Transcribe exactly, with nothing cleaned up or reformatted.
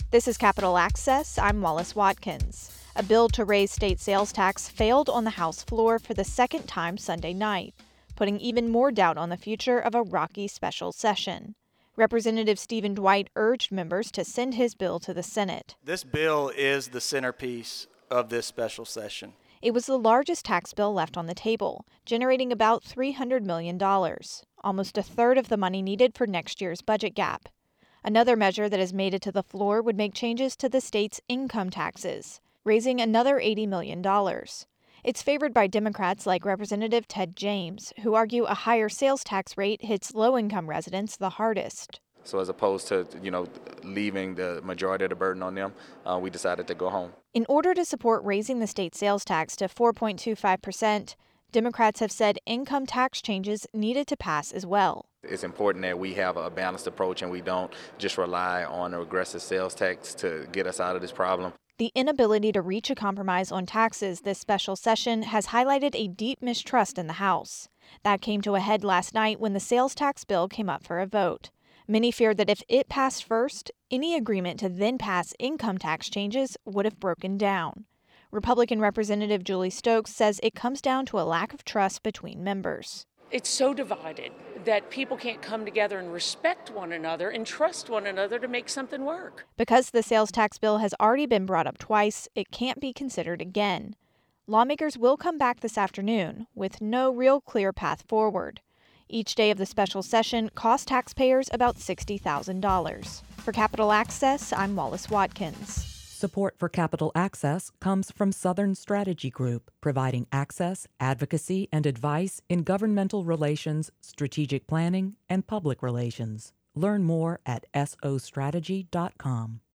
This is Capital Access. I'm Wallace Watkins. A bill to raise state sales tax failed on the House floor for the second time Sunday night, putting even more doubt on the future of a rocky special session. Representative Stephen Dwight urged members to send his bill to the Senate. This bill is the centerpiece of this special session. It was the largest tax bill left on the table, generating about three hundred million dollars, almost a third of the money needed for next year's budget gap. Another measure that has made it to the floor would make changes to the state's income taxes, raising another eighty million dollars. It's favored by Democrats like Representative Ted James, who argue a higher sales tax rate hits low-income residents the hardest. So as opposed to, you know, leaving the majority of the burden on them, uh, we decided to go home. In order to support raising the state sales tax to four point two five percent, Democrats have said income tax changes needed to pass as well. It's important that we have a balanced approach and we don't just rely on a regressive sales tax to get us out of this problem. The inability to reach a compromise on taxes this special session has highlighted a deep mistrust in the House. That came to a head last night when the sales tax bill came up for a vote. Many feared that if it passed first, any agreement to then pass income tax changes would have broken down. Republican Representative Julie Stokes says it comes down to a lack of trust between members. It's so divided that people can't come together and respect one another and trust one another to make something work. Because the sales tax bill has already been brought up twice, it can't be considered again. Lawmakers will come back this afternoon with no real clear path forward. Each day of the special session cost taxpayers about sixty thousand dollars. For Capital Access, I'm Wallace Watkins. Support for Capital Access comes from Southern Strategy Group, providing access, advocacy, and advice in governmental relations, strategic planning, and public relations. Learn more at S O strategy dot com.